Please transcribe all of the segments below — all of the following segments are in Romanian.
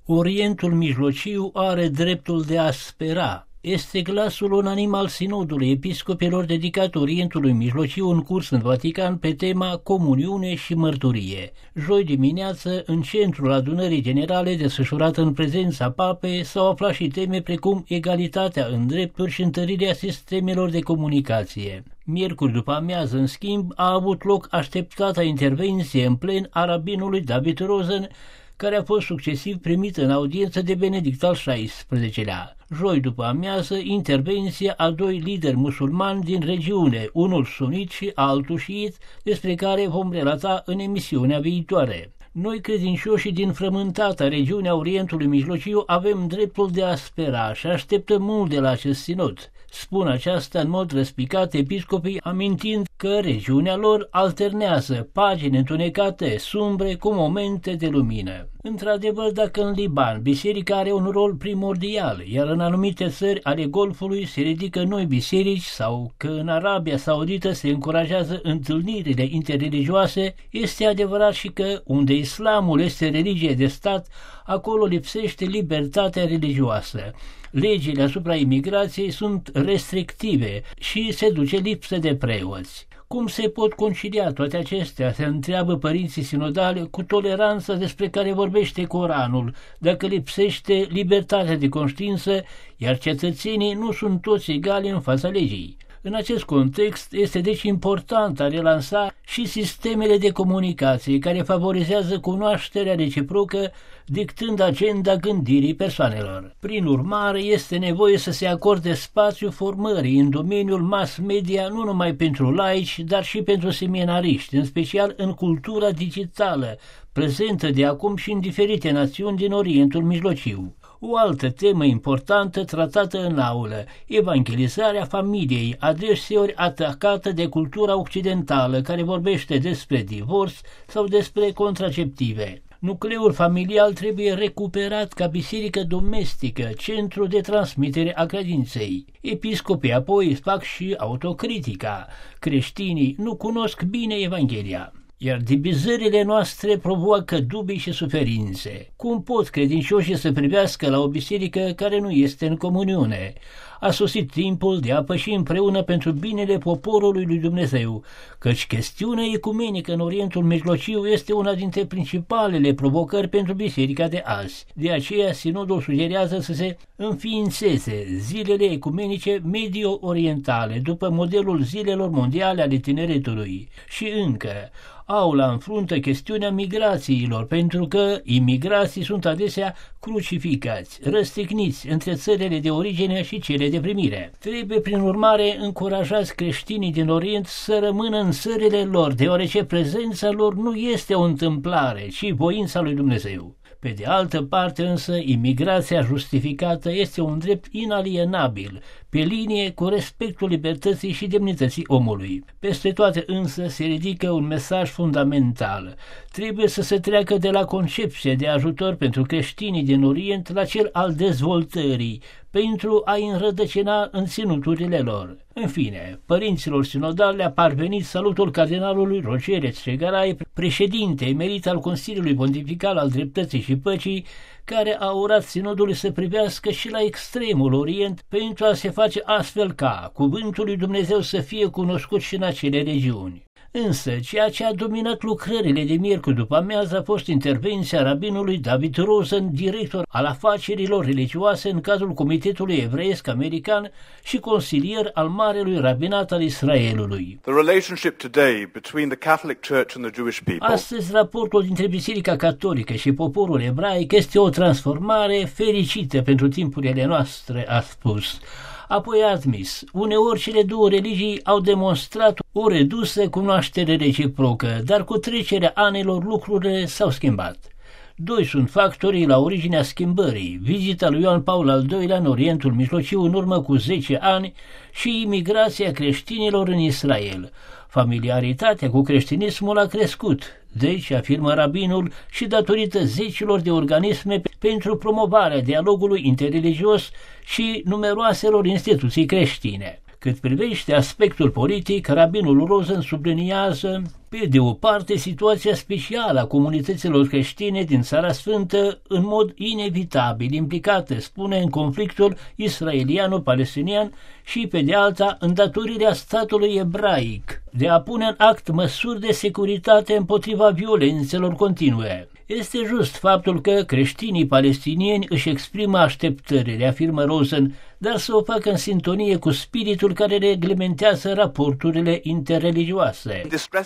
Orientul Mijlociu are dreptul de a spera. Este glasul unanim al Sinodului Episcopilor dedicat Orientului Mijlociu în curs în Vatican pe tema Comuniune și Mărturie. Joi dimineață, în centrul adunării generale desfășurată în prezența papei, s-au aflat și teme precum egalitatea în drepturi și întărirea sistemelor de comunicație. Miercuri după amiază, în schimb, a avut loc așteptata intervenție în plen a rabinului David Rosen, care a fost succesiv primit în audiență de Benedict al XVI-lea. Joi după amiază, intervenția a doi lideri musulmani din regiune, unul sunit și altul șiit, despre care vom relata în emisiunea viitoare. Noi, credincioșii din frământata regiunea Orientului Mijlociu, avem dreptul de a spera și așteptăm mult de la acest sinod. Spun aceasta în mod răspicat episcopii, amintind că regiunea lor alternează pagini întunecate, sumbre, cu momente de lumină. Într-adevăr, dacă în Liban biserica are un rol primordial, iar în anumite țări ale Golfului se ridică noi biserici sau că în Arabia Saudită se încurajează întâlnirile interreligioase, este adevărat și că unde islamul este religie de stat, acolo lipsește libertatea religioasă. Legile asupra imigrației sunt restrictive și se duce lipsă de preoți. Cum se pot concilia toate acestea, se întreabă părinții sinodale, cu toleranța despre care vorbește Coranul, dacă lipsește libertatea de conștiință, iar cetățenii nu sunt toți egali în fața legii. În acest context este deci important a relansa și sistemele de comunicație care favorizează cunoașterea reciprocă, dictând agenda gândirii persoanelor. Prin urmare, este nevoie să se acorde spațiu formării în domeniul mass media nu numai pentru laici, dar și pentru seminariști, în special în cultura digitală, prezentă de acum și în diferite națiuni din Orientul Mijlociu. O altă temă importantă tratată în aulă, evangelizarea familiei, adeseori atacată de cultura occidentală, care vorbește despre divorț sau despre contraceptive. Nucleul familial trebuie recuperat ca biserică domestică, centru de transmitere a credinței. Episcopii apoi fac și autocritica. Creștinii nu cunosc bine Evanghelia, iar divizările noastre provoacă dubii și suferințe. Cum pot credincioșii să privească la o biserică care nu este în comuniune? A sosit timpul de a păși împreună pentru binele poporului lui Dumnezeu, căci chestiunea ecumenică în Orientul Mijlociu este una dintre principalele provocări pentru biserica de azi. De aceea, sinodul sugerează să se înființeze zilele ecumenice medio-orientale, după modelul zilelor mondiale ale tineretului. Și încă, aula înfruntă chestiunea migrațiilor, pentru că imigrații sunt adesea crucificați, răstigniți între țările de origine și cele de primire. Trebuie, prin urmare, încurajați creștinii din Orient să rămână în țările lor, deoarece prezența lor nu este o întâmplare, ci voința lui Dumnezeu. Pe de altă parte însă, imigrația justificată este un drept inalienabil, pe linie cu respectul libertății și demnității omului. Peste toate însă se ridică un mesaj fundamental. Trebuie să se treacă de la concepția de ajutor pentru creștinii din Orient la cel al dezvoltării, pentru a-i înrădăcina în ținuturile lor. În fine, părinților sinodali le-a parvenit salutul cardinalului Roger Etchegaray, președinte emerit al Consiliului Pontifical al Dreptății și Păcii, care a urat sinodului să privească și la extremul Orient pentru a se face astfel ca cuvântul lui Dumnezeu să fie cunoscut și în acele regiuni. Însă, ceea ce a dominat lucrările de miercuri după amiază a fost intervenția rabinului David Rosen, director al afacerilor religioase în cadrul Comitetului Evreiesc American și consilier al Marelui Rabinat al Israelului. Astăzi, raportul dintre Biserica Catolică și poporul ebraic este o transformare fericită pentru timpurile noastre, a spus. Apoi a admis, uneori cele două religii au demonstrat o redusă cunoaștere reciprocă, dar cu trecerea anilor lucrurile s-au schimbat. Doi sunt factorii la originea schimbării, vizita lui Ioan Paul al II-lea în Orientul Mijlociu în urmă cu 10 ani și imigrația creștinilor în Israel. Familiaritatea cu creștinismul a crescut, deci, afirmă rabinul, și datorită zecilor de organisme pentru promovarea dialogului interreligios și numeroaselor instituții creștine. Cât privește aspectul politic, rabinul Rosen subliniază, pe de o parte, situația specială a comunităților creștine din Țara Sfântă, în mod inevitabil implicate, spune, în conflictul israeliano-palestinian și, pe de alta, îndatorirea statului ebraic de a pune în act măsuri de securitate împotriva violențelor continue. Este just faptul că creștinii palestinieni își exprimă așteptările, afirmă Rosen, dar să o facă în sintonie cu spiritul care reglementează raporturile interreligioase.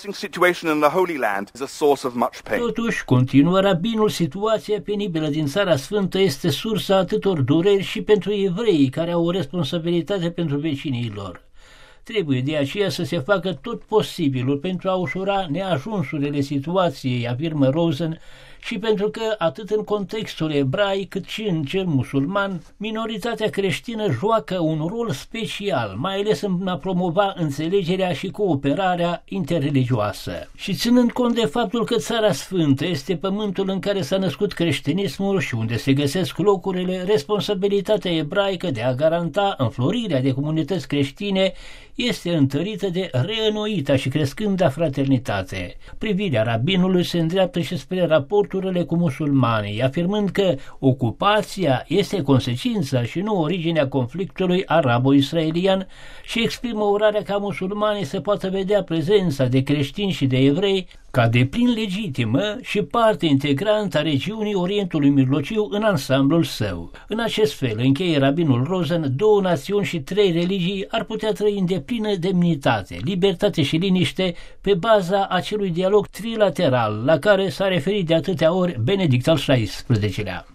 Totuși, continuă rabinul, situația penibilă din Țara Sfântă este sursa atâtor dureri și pentru evreii care au o responsabilitate pentru vecinii lor. Trebuie de aceea să se facă tot posibilul pentru a ușura neajunsurile situației, afirmă Rosen, și pentru că, atât în contextul ebraic cât și în cel musulman, minoritatea creștină joacă un rol special, mai ales în a promova înțelegerea și cooperarea interreligioasă. Și ținând cont de faptul că Țara Sfântă este pământul în care s-a născut creștinismul și unde se găsesc locurile, responsabilitatea ebraică de a garanta înflorirea de comunități creștine este întărită de reînnoita și crescândă fraternitate. Privirea rabinului se îndreaptă și spre raporturile cu musulmanii, afirmând că ocupația este consecința și nu originea conflictului arabo-israelian și exprimă urarea ca musulmanii să poată vedea prezența de creștini și de evrei ca deplin legitimă și parte integrantă a regiunii Orientului Mijlociu în ansamblul său. În acest fel, încheie rabinul Rosen, 2 națiuni și 3 religii ar putea trăi în deplină demnitate, libertate și liniște pe baza acelui dialog trilateral la care s-a referit de atâtea ori Benedict al XVI-lea.